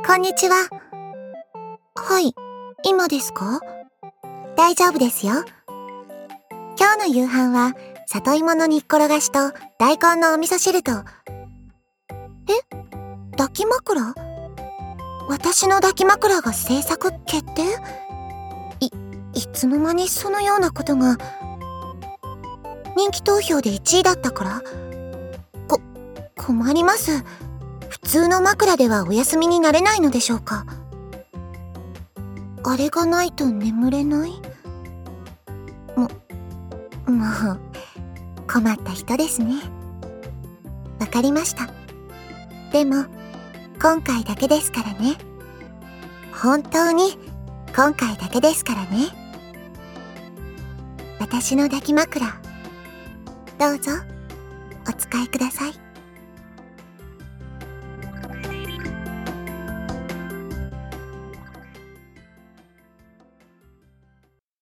こんにちは。はい、今ですか？大丈夫ですよ。今日の夕飯は、里芋の煮っころがしと大根のお味噌汁と。抱き枕？私の抱き枕が制作決定？いつの間にそのようなことが。人気投票で1位だったから？困ります。普通の枕ではお休みになれないのでしょうか？あれがないと眠れない？もう、困った人ですね。わかりました。でも、今回だけですからね。本当に、今回だけですからね。私の抱き枕、どうぞ、お使いください。